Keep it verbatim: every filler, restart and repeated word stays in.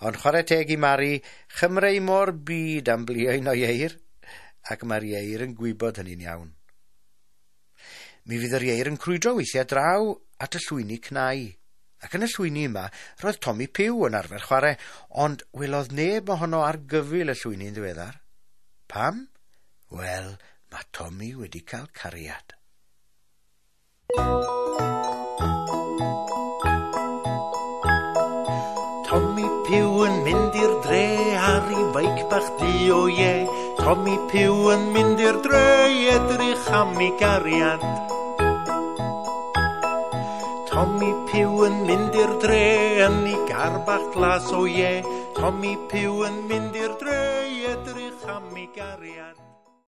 ond chwarae teg i Mari, chymreu mor byd am blioen o ieir, ac mae'r ieir yn gwybod hynny'n iawn. Mi fydd yr ieir yn crwydro weithiau draw at y llwyni cnau, ac yn y llwyni yma roedd Tommy Piw yn arfer chwarae, ond welodd neb ohono ar gyfyl y llwyni'n ddiweddar. Pam? Wel, mae Tommy wedi cael cariad. Tommy Piw yn mynd i'r dre ar ei feic bach di o ie. Tommy Piw yn mynd i'r dre edrych am ei gariad. Tommy Piw yn mynd i'r dre yn ei gar bach glas o ie. Tommy Piw yn mynd i'r dre edrych am ei gariad.